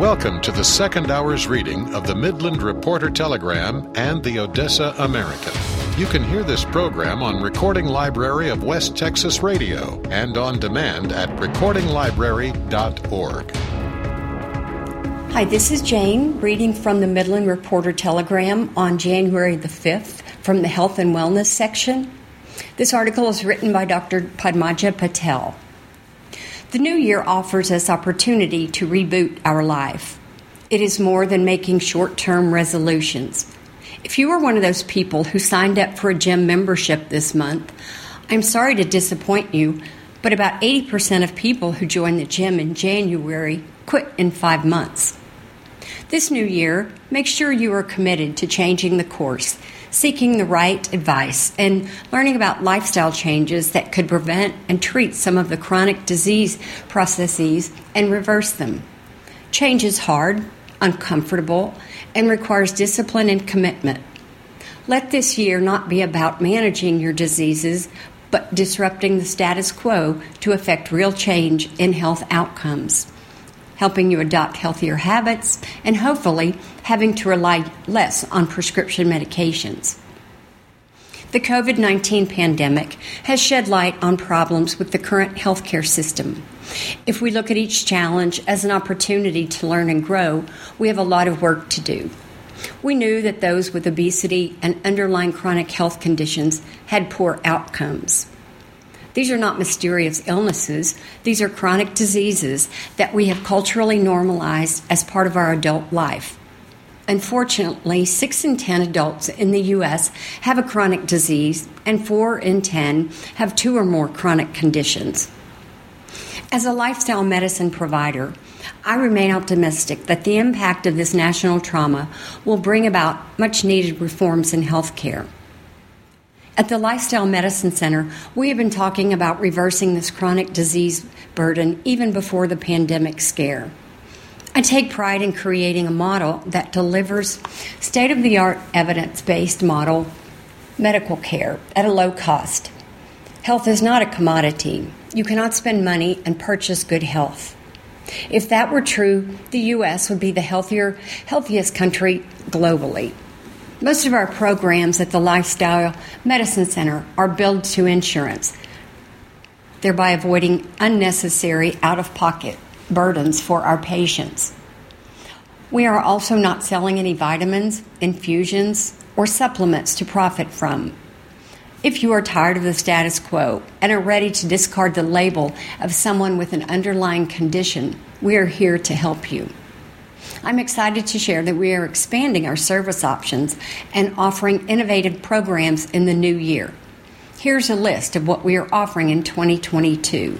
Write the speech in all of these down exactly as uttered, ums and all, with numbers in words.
Welcome to the second hour's reading of the Midland Reporter Telegram and the Odessa American. You can hear this program on Recording Library of West Texas Radio and on demand at recording library dot org. Hi, this is Jane, reading from the Midland Reporter Telegram on January the fifth from the Health and Wellness section. This article is written by Doctor Padmaja Patel. The new year offers us opportunity to reboot our life. It is more than making short-term resolutions. If you are one of those people who signed up for a gym membership this month, I'm sorry to disappoint you, but about eighty percent of people who join the gym in January quit in five months. This new year, make sure you are committed to changing the course, seeking the right advice, and learning about lifestyle changes that could prevent and treat some of the chronic disease processes and reverse them. Change is hard, uncomfortable, and requires discipline and commitment. Let this year not be about managing your diseases, but disrupting the status quo to effect real change in health outcomes, helping you adopt healthier habits, and hopefully having to rely less on prescription medications. The covid nineteen pandemic has shed light on problems with the current healthcare system. If we look at each challenge as an opportunity to learn and grow, we have a lot of work to do. We knew that those with obesity and underlying chronic health conditions had poor outcomes. These are not mysterious illnesses. These are chronic diseases that we have culturally normalized as part of our adult life. Unfortunately, six in ten adults in the U S have a chronic disease, and four in ten have two or more chronic conditions. As a lifestyle medicine provider, I remain optimistic that the impact of this national trauma will bring about much-needed reforms in healthcare. At the Lifestyle Medicine Center, we have been talking about reversing this chronic disease burden even before the pandemic scare. I take pride in creating a model that delivers state-of-the-art evidence-based model medical care at a low cost. Health is not a commodity. You cannot spend money and purchase good health. If that were true, the U S would be the healthier, healthiest country globally. Most of our programs at the Lifestyle Medicine Center are billed to insurance, thereby avoiding unnecessary out-of-pocket burdens for our patients. We are also not selling any vitamins, infusions, or supplements to profit from. If you are tired of the status quo and are ready to discard the label of someone with an underlying condition, we are here to help you. I'm excited to share that we are expanding our service options and offering innovative programs in the new year. Here's a list of what we are offering in twenty twenty-two.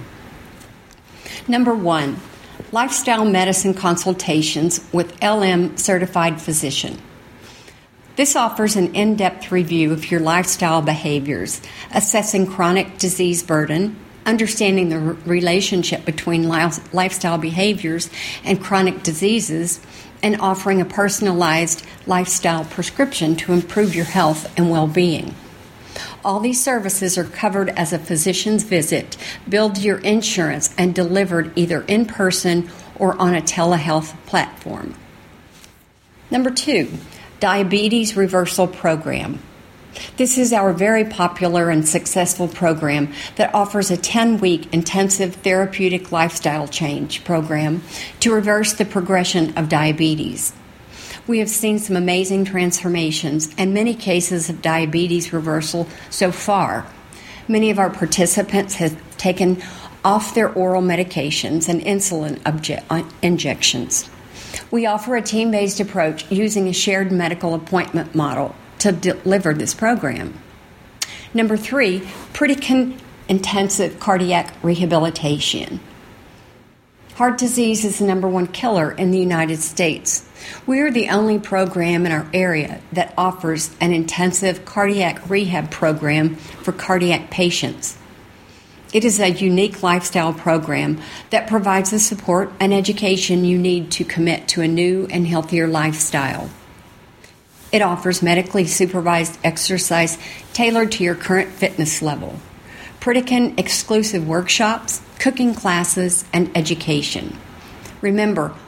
Number one, lifestyle medicine consultations with L M certified physician. This offers an in-depth review of your lifestyle behaviors, assessing chronic disease burden, understanding the r- relationship between li- lifestyle behaviors and chronic diseases, and offering a personalized lifestyle prescription to improve your health and well-being. All these services are covered as a physician's visit, billed to your insurance, and delivered either in person or on a telehealth platform. Number two, Diabetes Reversal Program. This is our very popular and successful program that offers a ten-week intensive therapeutic lifestyle change program to reverse the progression of diabetes. We have seen some amazing transformations and many cases of diabetes reversal so far. Many of our participants have taken off their oral medications and insulin obje- injections. We offer a team-based approach using a shared medical appointment model to deliver this program. Number three, Pritikin Intensive Cardiac Rehabilitation. Heart disease is the number one killer in the United States. We are the only program in our area that offers an intensive cardiac rehab program for cardiac patients. It is a unique lifestyle program that provides the support and education you need to commit to a new and healthier lifestyle. It offers medically supervised exercise tailored to your current fitness level, Pritikin exclusive workshops, cooking classes, and education. Remember,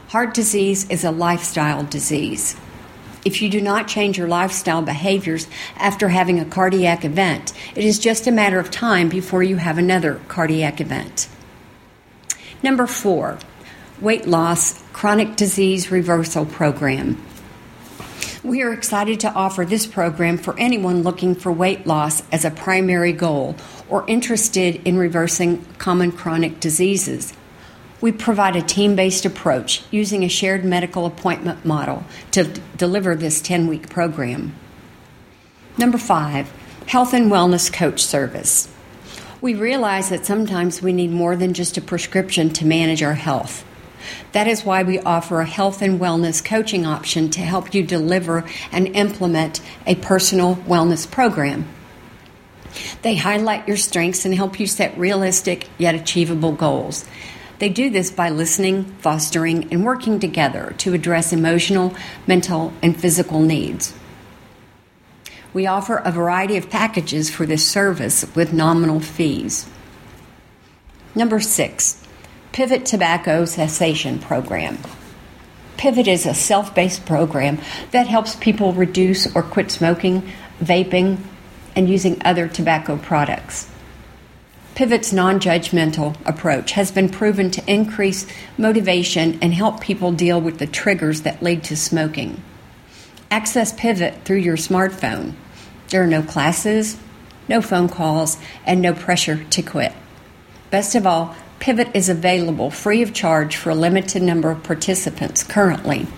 Heart disease is a lifestyle disease. If you do not change your lifestyle behaviors after having a cardiac event, it is just a matter of time before you have another cardiac event. Number four, weight loss chronic disease reversal program. We are excited to offer this program for anyone looking for weight loss as a primary goal or interested in reversing common chronic diseases. We provide a team-based approach using a shared medical appointment model to d- deliver this ten-week program. Number five, health and wellness coach service. We realize that sometimes we need more than just a prescription to manage our health. That is why we offer a health and wellness coaching option to help you deliver and implement a personal wellness program. They highlight your strengths and help you set realistic yet achievable goals. They do this by listening, fostering, and working together to address emotional, mental, and physical needs. We offer a variety of packages for this service with nominal fees. Number six, Pivot Tobacco Cessation Program. Pivot is a self-based program that helps people reduce or quit smoking, vaping, and using other tobacco products. Pivot's non-judgmental approach has been proven to increase motivation and help people deal with the triggers that lead to smoking. Access Pivot through your smartphone. There are no classes, no phone calls, and no pressure to quit. Best of all, Pivot is available free of charge for a limited number of participants currently.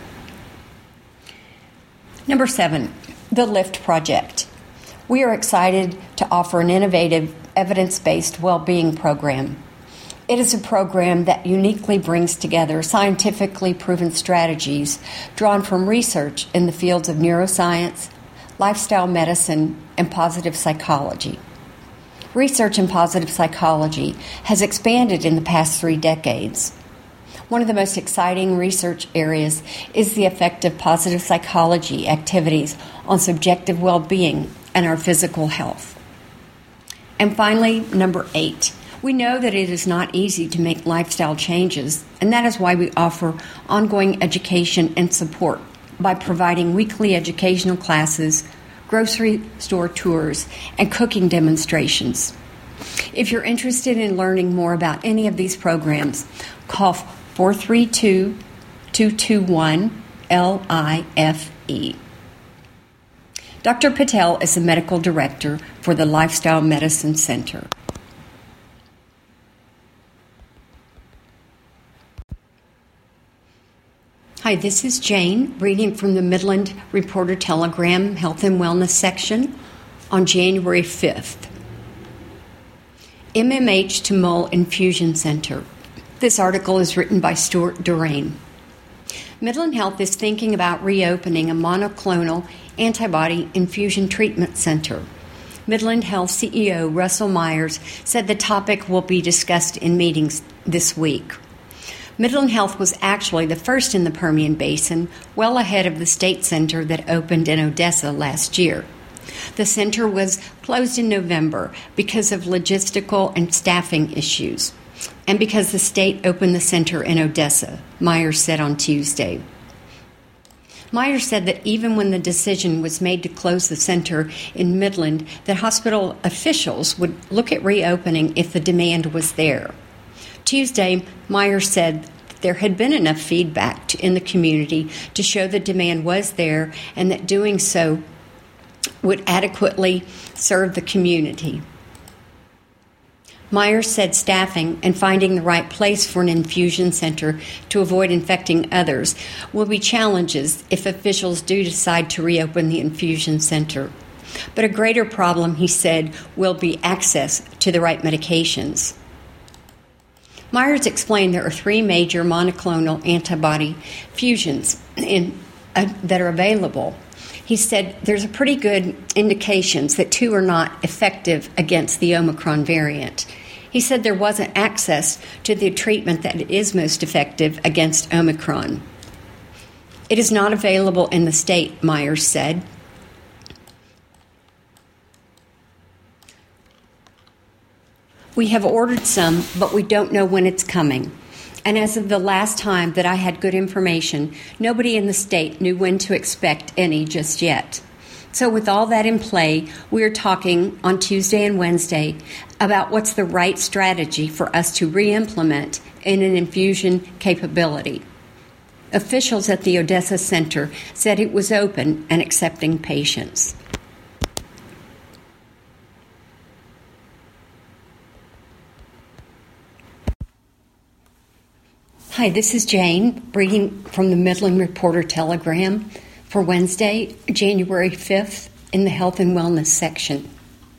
Number seven, the LIFT Project. We are excited to offer an innovative, evidence-based well-being program. It is a program that uniquely brings together scientifically proven strategies drawn from research in the fields of neuroscience, lifestyle medicine, and positive psychology. Research in positive psychology has expanded in the past three decades. One of the most exciting research areas is the effect of positive psychology activities on subjective well-being and our physical health. And finally, number eight, we know that it is not easy to make lifestyle changes, and that is why we offer ongoing education and support by providing weekly educational classes, grocery store tours, and cooking demonstrations. If you're interested in learning more about any of these programs, call four three two, two two one, L I F E. Doctor Patel is the medical director for the Lifestyle Medicine Center. Hi, this is Jane, reading from the Midland Reporter Telegram Health and Wellness section on January fifth. M M H to Mull Infusion Center. This article is written by Stuart Durain. Midland Health is thinking about reopening a monoclonal antibody infusion treatment center. Midland Health C E O Russell Myers said the topic will be discussed in meetings this week. Midland Health was actually the first in the Permian Basin, well ahead of the state center that opened in Odessa last year. The center was closed in November because of logistical and staffing issues, and because the state opened the center in Odessa, Myers said on Tuesday. Myers said that even when the decision was made to close the center in Midland, that hospital officials would look at reopening if the demand was there. Tuesday, Myers said that there had been enough feedback to, in the community to show the demand was there and that doing so would adequately serve the community. Myers said staffing and finding the right place for an infusion center to avoid infecting others will be challenges if officials do decide to reopen the infusion center. But a greater problem, he said, will be access to the right medications. Myers explained there are three major monoclonal antibody fusions in, uh, that are available. He said there's a pretty good indications that two are not effective against the Omicron variant. He said there wasn't access to the treatment that is most effective against Omicron. It is not available in the state, Myers said. We have ordered some, but we don't know when it's coming. And as of the last time that I had good information, nobody in the state knew when to expect any just yet. So with all that in play, we are talking on Tuesday and Wednesday about what's the right strategy for us to re-implement in an infusion capability. Officials at the Odessa Center said it was open and accepting patients. Hi, this is Jane, reading from the Midland Reporter Telegram for Wednesday, January fifth, in the Health and Wellness section.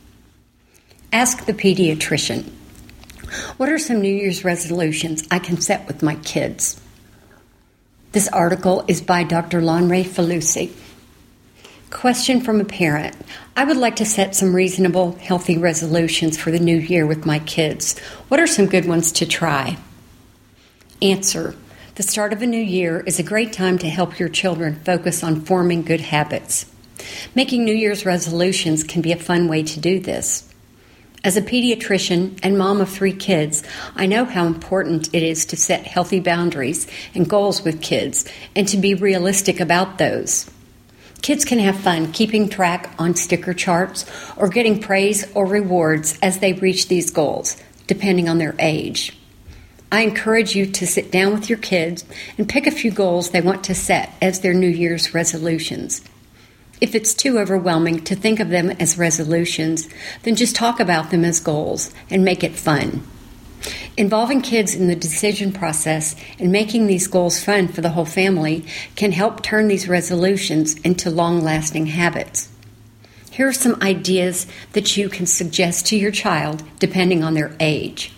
Ask the pediatrician, what are some New Year's resolutions I can set with my kids? This article is by Doctor Lonray Falusi. Question from a parent. I would like to set some reasonable, healthy resolutions for the new year with my kids. What are some good ones to try? Answer. The start of a new year is a great time to help your children focus on forming good habits. Making New Year's resolutions can be a fun way to do this. As a pediatrician and mom of three kids, I know how important it is to set healthy boundaries and goals with kids and to be realistic about those. Kids can have fun keeping track on sticker charts or getting praise or rewards as they reach these goals, depending on their age. I encourage you to sit down with your kids and pick a few goals they want to set as their New Year's resolutions. If it's too overwhelming to think of them as resolutions, then just talk about them as goals and make it fun. Involving kids in the decision process and making these goals fun for the whole family can help turn these resolutions into long-lasting habits. Here are some ideas that you can suggest to your child depending on their age.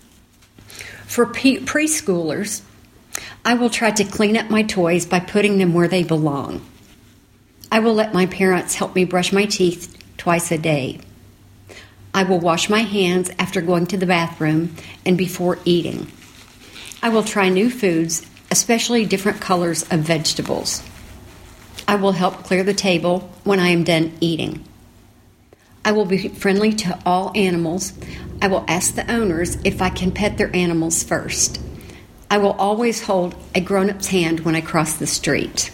For pre- preschoolers, I will try to clean up my toys by putting them where they belong. I will let my parents help me brush my teeth twice a day. I will wash my hands after going to the bathroom and before eating. I will try new foods, especially different colors of vegetables. I will help clear the table when I am done eating. I will be friendly to all animals. I will ask the owners if I can pet their animals first. I will always hold a grown-up's hand when I cross the street.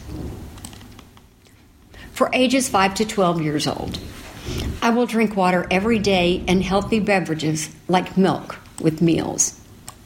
For ages five to twelve years old, I will drink water every day and healthy beverages like milk with meals.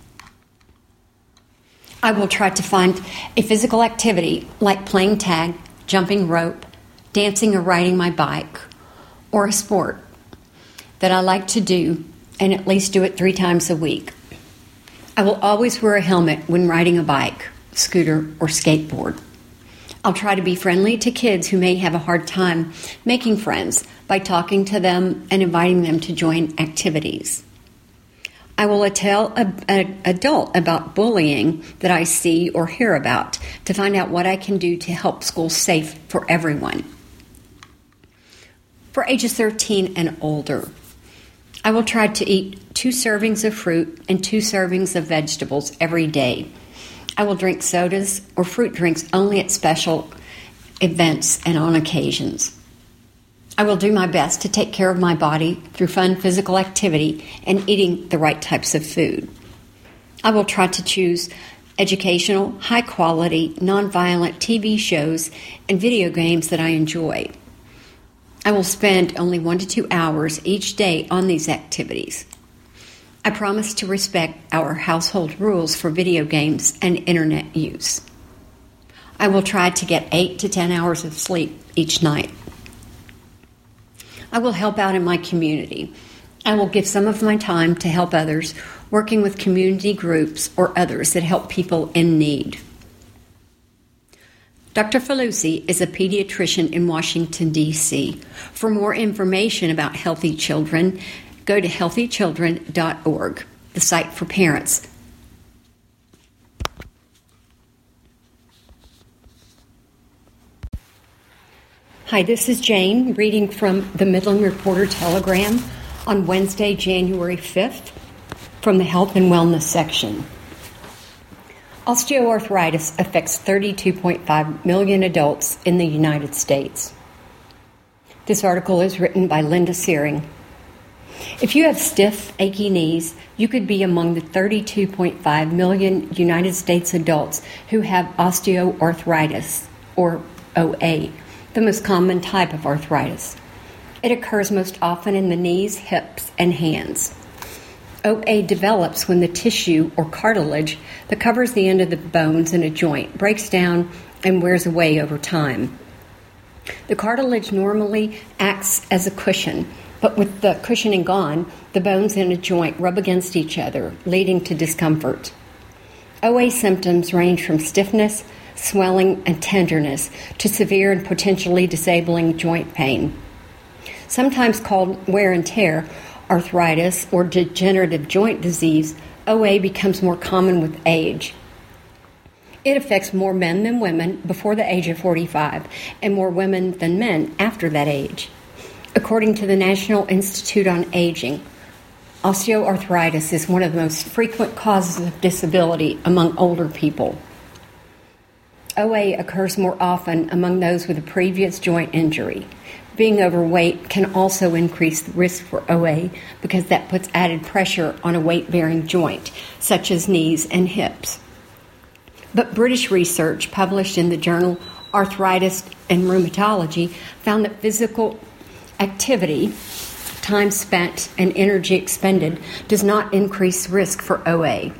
I will try to find a physical activity like playing tag, jumping rope, dancing or riding my bike, or a sport that I like to do and at least do it three times a week. I will always wear a helmet when riding a bike, scooter, or skateboard. I'll try to be friendly to kids who may have a hard time making friends by talking to them and inviting them to join activities. I will tell an adult about bullying that I see or hear about to find out what I can do to help schools safe for everyone. For ages thirteen and older, I will try to eat two servings of fruit and two servings of vegetables every day. I will drink sodas or fruit drinks only at special events and on occasions. I will do my best to take care of my body through fun physical activity and eating the right types of food. I will try to choose educational, high-quality, nonviolent T V shows and video games that I enjoy. I will spend only one to two hours each day on these activities. I promise to respect our household rules for video games and internet use. I will try to get eight to ten hours of sleep each night. I will help out in my community. I will give some of my time to help others, working with community groups or others that help people in need. Doctor Falusi is a pediatrician in Washington, D C For more information about healthy children, go to healthy children dot org, the site for parents. Hi, this is Jane, reading from the Midland Reporter Telegram on Wednesday, January fifth, from the Health and Wellness section. Osteoarthritis affects thirty-two point five million adults in the United States. This article is written by Linda Searing. If you have stiff, achy knees, you could be among the thirty-two point five million United States adults who have osteoarthritis, or O A, the most common type of arthritis. It occurs most often in the knees, hips, and hands. O A develops when the tissue or cartilage that covers the end of the bones in a joint breaks down and wears away over time. The cartilage normally acts as a cushion, but with the cushioning gone, the bones in a joint rub against each other, leading to discomfort. O A symptoms range from stiffness, swelling, and tenderness to severe and potentially disabling joint pain. Sometimes called wear and tear, arthritis, or degenerative joint disease, O A becomes more common with age. It affects more men than women before the age of forty-five, and more women than men after that age. According to the National Institute on Aging, osteoarthritis is one of the most frequent causes of disability among older people. O A occurs more often among those with a previous joint injury. Being overweight can also increase the risk for O A because that puts added pressure on a weight-bearing joint, such as knees and hips. But British research published in the journal Arthritis and Rheumatology found that physical activity, time spent, and energy expended does not increase risk for O A.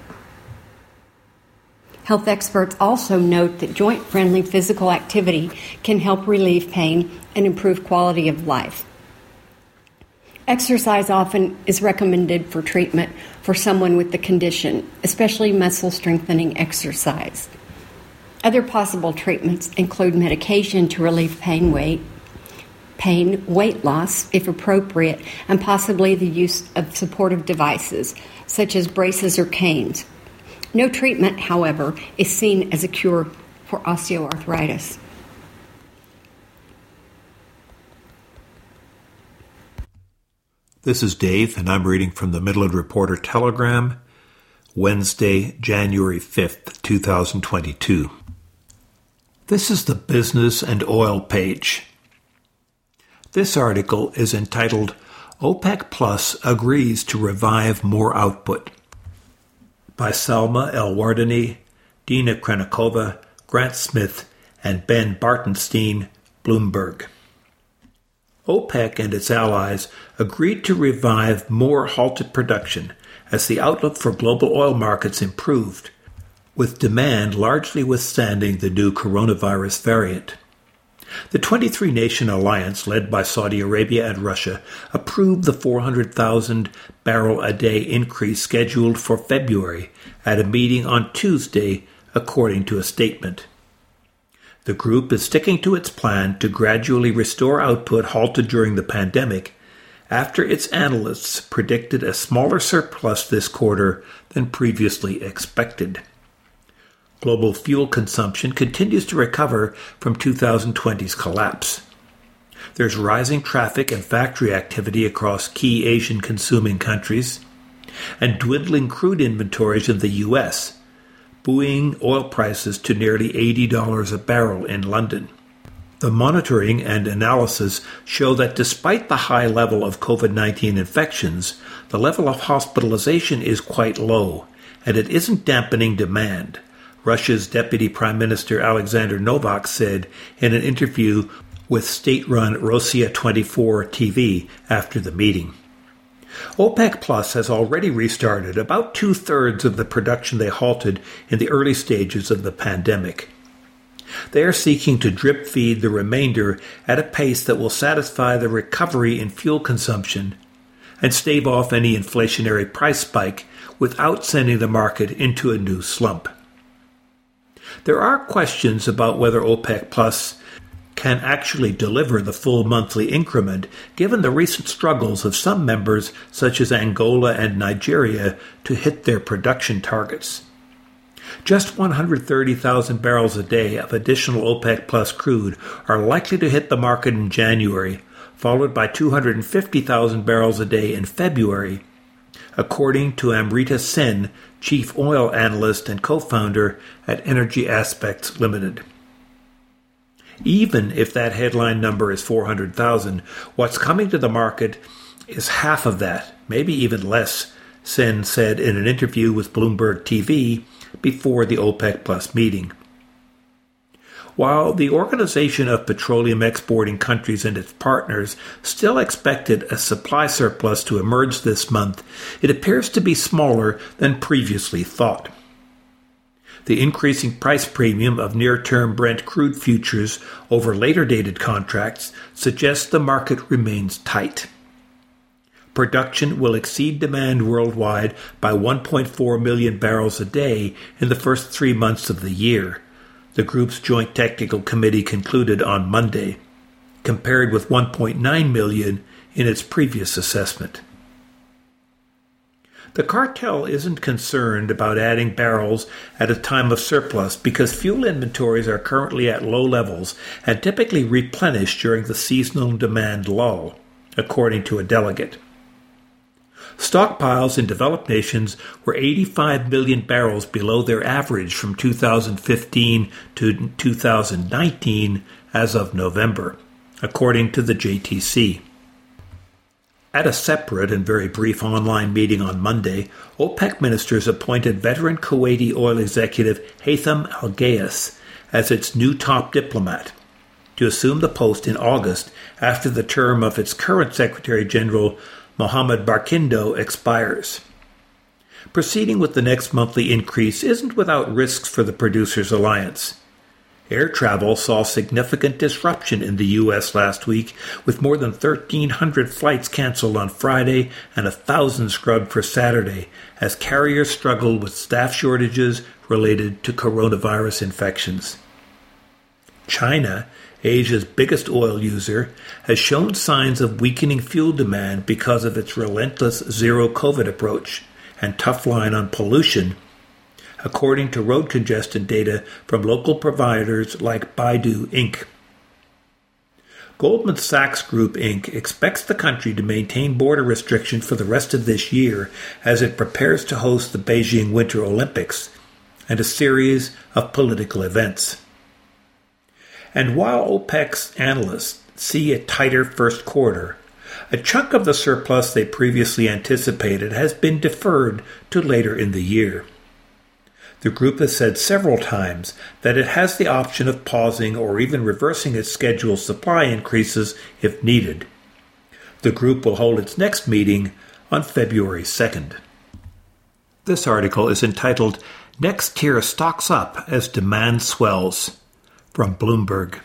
Health experts also note that joint-friendly physical activity can help relieve pain and improve quality of life. Exercise often is recommended for treatment for someone with the condition, especially muscle-strengthening exercise. Other possible treatments include medication to relieve pain, weight, pain, weight loss, if appropriate, and possibly the use of supportive devices, such as braces or canes. No treatment, however, is seen as a cure for osteoarthritis. This is Dave, and I'm reading from the Midland Reporter Telegram, Wednesday, January fifth, twenty twenty-two. This is the Business and Oil page. This article is entitled, OPEC Plus Agrees to Revive More Output, by Salma El-Wardani, Dina Krenikova, Grant Smith, and Ben Bartenstein, Bloomberg. OPEC and its allies agreed to revive more halted production as the outlook for global oil markets improved, with demand largely withstanding the new coronavirus variant. The twenty-three nation alliance, led by Saudi Arabia and Russia, approved the four hundred thousand barrel a day increase scheduled for February at a meeting on Tuesday, according to a statement. The group is sticking to its plan to gradually restore output halted during the pandemic, after its analysts predicted a smaller surplus this quarter than previously expected. Global fuel consumption continues to recover from twenty twenty's collapse. There's rising traffic and factory activity across key Asian consuming countries, and dwindling crude inventories in the U S, buoying oil prices to nearly eighty dollars a barrel in London. The monitoring and analysis show that despite the high level of COVID nineteen infections, the level of hospitalization is quite low, and it isn't dampening demand, Russia's Deputy Prime Minister Alexander Novak said in an interview with state-run Rossiya twenty-four T V after the meeting. OPEC Plus has already restarted about two-thirds of the production they halted in the early stages of the pandemic. They are seeking to drip-feed the remainder at a pace that will satisfy the recovery in fuel consumption and stave off any inflationary price spike without sending the market into a new slump. There are questions about whether OPEC Plus can actually deliver the full monthly increment, given the recent struggles of some members such as Angola and Nigeria to hit their production targets. Just one hundred thirty thousand barrels a day of additional OPEC Plus crude are likely to hit the market in January, followed by two hundred fifty thousand barrels a day in February, according to Amrita Sen, chief oil analyst and co-founder at Energy Aspects Limited. Even if that headline number is four hundred thousand, what's coming to the market is half of that, maybe even less, Sen said in an interview with Bloomberg T V before the OPEC Plus meeting. While the Organization of Petroleum Exporting Countries and its partners still expected a supply surplus to emerge this month, it appears to be smaller than previously thought. The increasing price premium of near-term Brent crude futures over later-dated contracts suggests the market remains tight. Production will exceed demand worldwide by one point four million barrels a day in the first three months of the year, the group's Joint Technical Committee concluded on Monday, compared with one point nine million in its previous assessment. The cartel isn't concerned about adding barrels at a time of surplus because fuel inventories are currently at low levels and typically replenish during the seasonal demand lull, according to a delegate. Stockpiles in developed nations were eighty-five million barrels below their average from two thousand fifteen to two thousand nineteen as of November, according to the J T C. At a separate and very brief online meeting on Monday, OPEC ministers appointed veteran Kuwaiti oil executive Haytham Al-Ghayas as its new top diplomat, to assume the post in August after the term of its current Secretary General Mohammed Barkindo expires. Proceeding with the next monthly increase isn't without risks for the Producers Alliance. Air travel saw significant disruption in the U S last week, with more than thirteen hundred flights canceled on Friday and one thousand scrubbed for Saturday, as carriers struggled with staff shortages related to coronavirus infections. China, Asia's biggest oil user, has shown signs of weakening fuel demand because of its relentless zero-COVID approach and tough line on pollution, according to road congestion data from local providers like Baidu Incorporated. Goldman Sachs Group Incorporated expects the country to maintain border restrictions for the rest of this year as it prepares to host the Beijing Winter Olympics and a series of political events. And while OPEC's analysts see a tighter first quarter, a chunk of the surplus they previously anticipated has been deferred to later in the year. The group has said several times that it has the option of pausing or even reversing its scheduled supply increases if needed. The group will hold its next meeting on February second. This article is entitled, "Nextier Stocks Up as Demand Swells," from Bloomberg.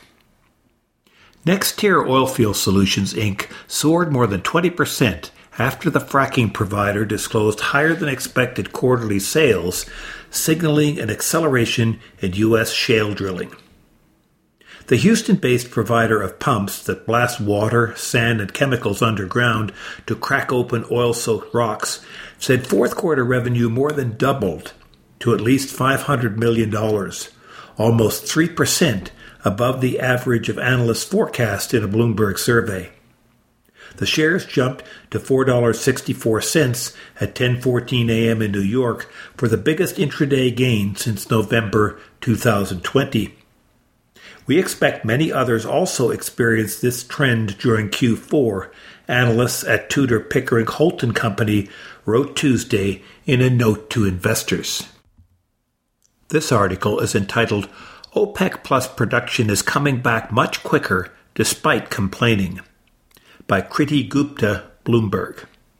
Nextier Oilfield Solutions, Incorporated soared more than twenty percent after the fracking provider disclosed higher-than-expected quarterly sales, signaling an acceleration in U S shale drilling. The Houston-based provider of pumps that blast water, sand, and chemicals underground to crack open oil-soaked rocks said fourth-quarter revenue more than doubled to at least five hundred million dollars, almost three percent above the average of analysts' forecast in a Bloomberg survey. The shares jumped to four dollars and sixty-four cents at ten fourteen a.m. in New York for the biggest intraday gain since November two thousand twenty. We expect many others also experienced this trend during Q four, analysts at Tudor Pickering Holt and Company wrote Tuesday in a note to investors. This article is entitled, "OPEC Plus Production is Coming Back Much Quicker Despite Complaining," by Kriti Gupta, Bloomberg.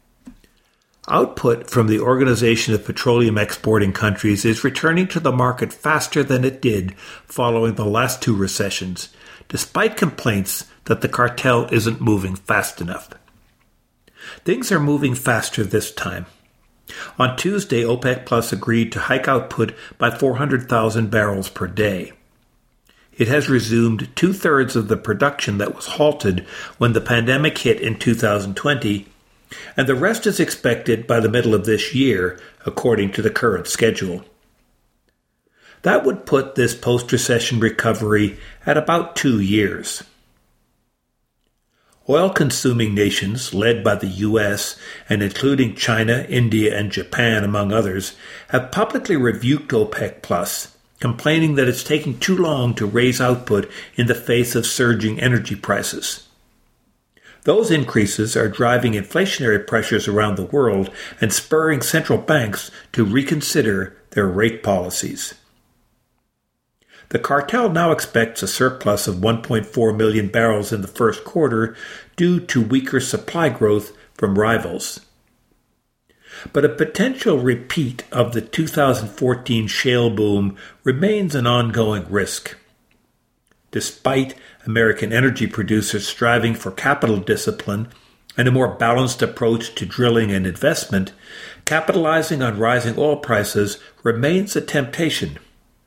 Output from the Organization of Petroleum Exporting Countries is returning to the market faster than it did following the last two recessions, despite complaints that the cartel isn't moving fast enough. Things are moving faster this time. On Tuesday, OPEC Plus agreed to hike output by four hundred thousand barrels per day. It has resumed two-thirds of the production that was halted when the pandemic hit in two thousand twenty, and the rest is expected by the middle of this year, according to the current schedule. That would put this post-recession recovery at about two years. Oil-consuming nations, led by the U S and including China, India, and Japan, among others, have publicly rebuked OPEC Plus, complaining that it's taking too long to raise output in the face of surging energy prices. Those increases are driving inflationary pressures around the world and spurring central banks to reconsider their rate policies. The cartel now expects a surplus of one point four million barrels in the first quarter due to weaker supply growth from rivals. But a potential repeat of the two thousand fourteen shale boom remains an ongoing risk. Despite American energy producers striving for capital discipline and a more balanced approach to drilling and investment, capitalizing on rising oil prices remains a temptation.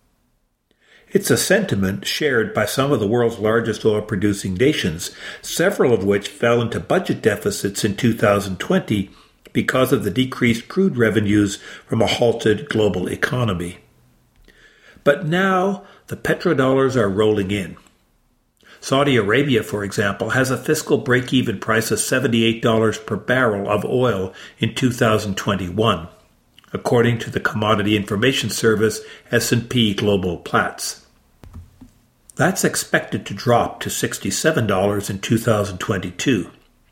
It's a sentiment shared by some of the world's largest oil-producing nations, several of which fell into budget deficits in two thousand twenty because of the decreased crude revenues from a halted global economy. But now the petrodollars are rolling in. Saudi Arabia, for example, has a fiscal break-even price of seventy-eight dollars per barrel of oil in two thousand twenty-one, according to the Commodity Information Service S and P Global Platts. That's expected to drop to sixty-seven dollars in two thousand twenty-two.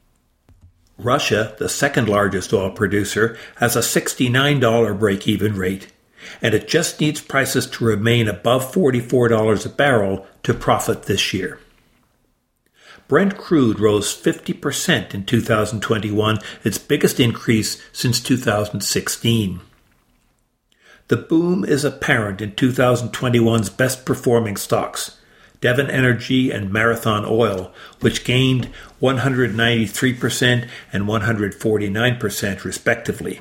Russia, the second largest oil producer, has a sixty-nine dollars break-even rate, and it just needs prices to remain above forty-four dollars a barrel to profit this year. Brent crude rose fifty percent in two thousand twenty-one, its biggest increase since two thousand sixteen. The boom is apparent in two thousand twenty-one's best-performing stocks, Devon Energy and Marathon Oil, which gained one hundred ninety-three percent and one hundred forty-nine percent respectively.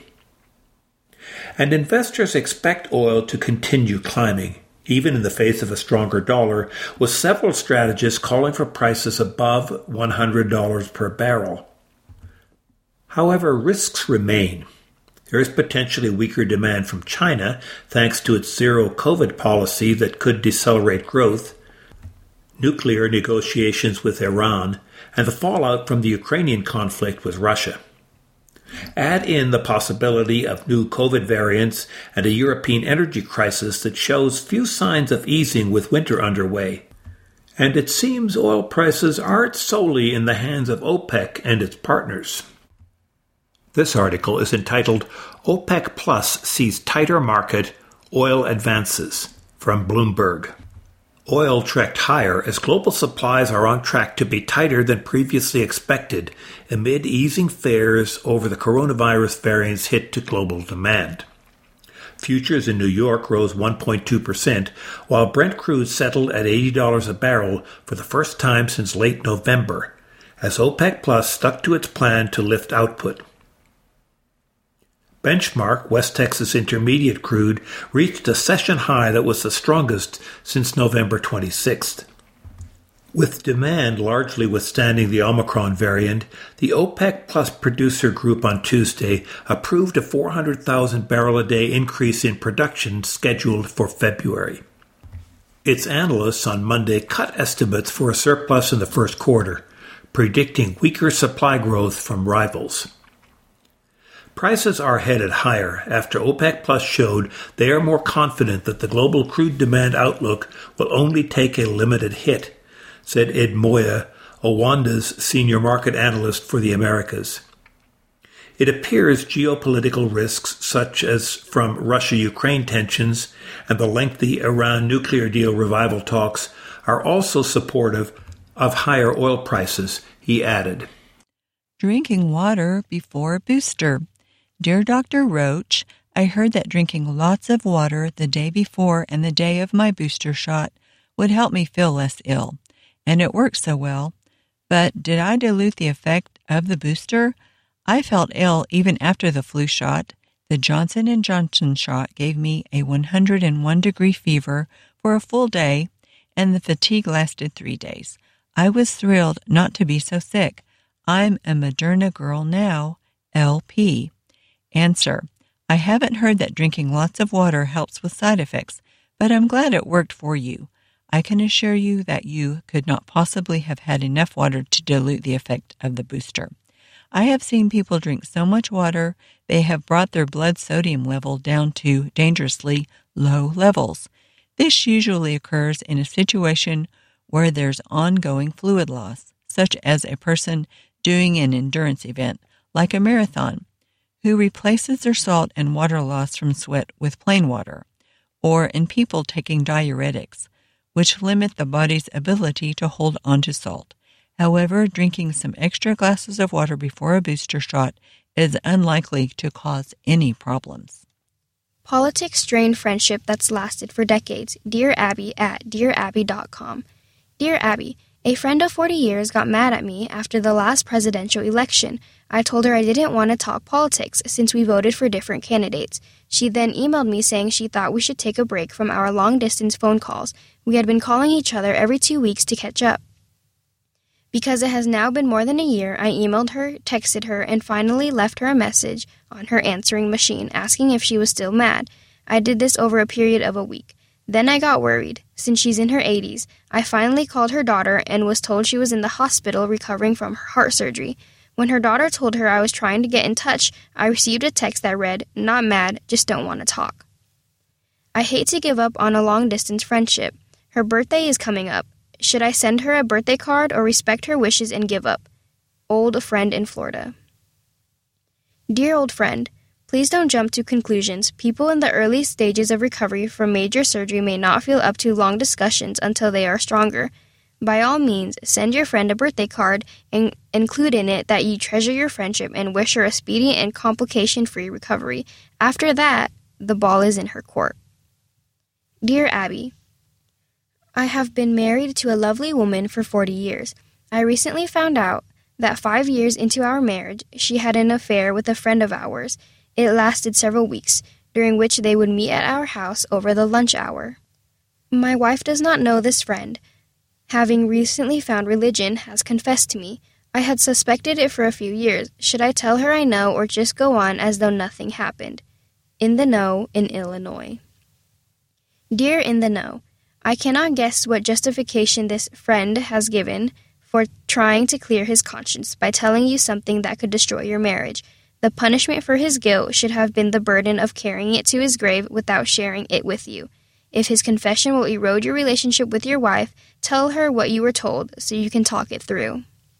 And investors expect oil to continue climbing, even in the face of a stronger dollar, with several strategists calling for prices above one hundred dollars per barrel. However, risks remain. There is potentially weaker demand from China, thanks to its zero-COVID policy that could decelerate growth, nuclear negotiations with Iran, and the fallout from the Ukrainian conflict with Russia. Add in the possibility of new COVID variants and a European energy crisis that shows few signs of easing with winter underway. And it seems oil prices aren't solely in the hands of OPEC and its partners. This article is entitled OPEC Plus Sees Tighter Market, Oil Advances, from Bloomberg. Oil trekked higher as global supplies are on track to be tighter than previously expected amid easing fares over the coronavirus variant's hit to global demand. Futures in New York rose one point two percent, while Brent crude settled at eighty dollars a barrel for the first time since late November, as OPEC Plus stuck to its plan to lift output. Benchmark West Texas Intermediate crude reached a session high that was the strongest since November twenty-sixth. With demand largely withstanding the Omicron variant, the OPEC Plus producer group on Tuesday approved a four hundred thousand barrel a day increase in production scheduled for February. Its analysts on Monday cut estimates for a surplus in the first quarter, predicting weaker supply growth from rivals. Prices are headed higher after OPEC Plus showed they are more confident that the global crude demand outlook will only take a limited hit, said Ed Moya, Owanda's senior market analyst for the Americas. It appears geopolitical risks such as from Russia-Ukraine tensions and the lengthy Iran nuclear deal revival talks are also supportive of higher oil prices, he added. Drinking water before a booster. Dear Doctor Roach, I heard that drinking lots of water the day before and the day of my booster shot would help me feel less ill, and it worked so well. But did I dilute the effect of the booster? I felt ill even after the flu shot. The Johnson and Johnson shot gave me a one hundred one degree fever for a full day, and the fatigue lasted three days. I was thrilled not to be so sick. I'm a Moderna girl now, L P. Answer. I haven't heard that drinking lots of water helps with side effects, but I'm glad it worked for you. I can assure you that you could not possibly have had enough water to dilute the effect of the booster. I have seen people drink so much water, they have brought their blood sodium level down to dangerously low levels. This usually occurs in a situation where there's ongoing fluid loss, such as a person doing an endurance event, like a marathon, who replaces their salt and water loss from sweat with plain water, or in people taking diuretics, which limit the body's ability to hold onto salt. However, drinking some extra glasses of water before a booster shot is unlikely to cause any problems. Politics strained friendship that's lasted for decades. Dear Abby at dear abby dot com. Dear Abby, a friend of forty years got mad at me after the last presidential election. I told her I didn't want to talk politics since we voted for different candidates. She then emailed me saying she thought we should take a break from our long-distance phone calls. We had been calling each other every two weeks to catch up. Because it has now been more than a year, I emailed her, texted her, and finally left her a message on her answering machine asking if she was still mad. I did this over a period of a week. Then I got worried. Since she's in her eighties, I finally called her daughter and was told she was in the hospital recovering from her heart surgery. When her daughter told her I was trying to get in touch, I received a text that read, "Not mad, just don't want to talk." I hate to give up on a long-distance friendship. Her birthday is coming up. Should I send her a birthday card or respect her wishes and give up? Old friend in Florida. Dear old friend, please don't jump to conclusions. People in the early stages of recovery from major surgery may not feel up to long discussions until they are stronger. By all means, send your friend a birthday card and include in it that you treasure your friendship and wish her a speedy and complication-free recovery. After that, the ball is in her court. Dear Abby, I have been married to a lovely woman for forty years. I recently found out that five years into our marriage, she had an affair with a friend of ours. It lasted several weeks, during which they would meet at our house over the lunch hour. My wife does not know this friend. Having recently found religion, has confessed to me. I had suspected it for a few years. Should I tell her I know or just go on as though nothing happened? In the Know in Illinois. Dear In the Know, I cannot guess what justification this friend has given for trying to clear his conscience by telling you something that could destroy your marriage. The punishment for his guilt should have been the burden of carrying it to his grave without sharing it with you. If his confession will erode your relationship with your wife, tell her what you were told so you can talk it through.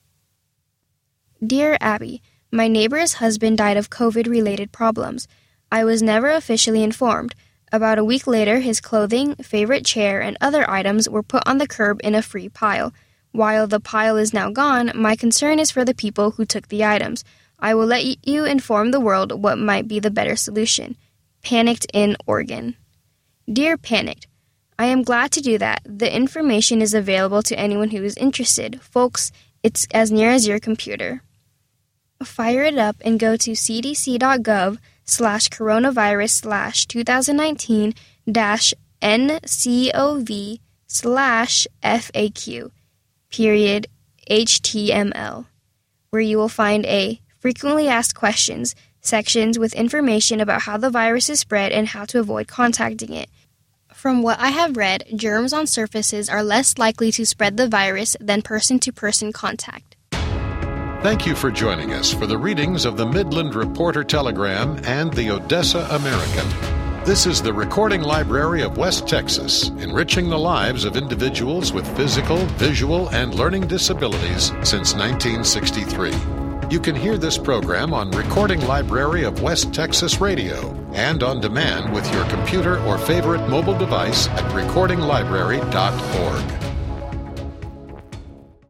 Dear Abby, my neighbor's husband died of COVID-related problems. I was never officially informed. About a week later, his clothing, favorite chair, and other items were put on the curb in a free pile. While the pile is now gone, my concern is for the people who took the items. I will let you inform the world what might be the better solution. Panicked in Oregon. Dear Panicked, I am glad to do that. The information is available to anyone who is interested. Folks, it's as near as your computer. Fire it up and go to cdc.gov slash coronavirus slash 2019 dash ncov slash FAQ period H T M L, where you will find a frequently asked questions sections with information about how the virus is spread and how to avoid contacting it. From what I have read, germs on surfaces are less likely to spread the virus than person-to-person contact. Thank you for joining us for the readings of the Midland Reporter Telegram and the Odessa American. This is the Recording Library of West Texas, enriching the lives of individuals with physical, visual, and learning disabilities since nineteen sixty-three. You can hear this program on Recording Library of West Texas Radio and on demand with your computer or favorite mobile device at recording library dot org.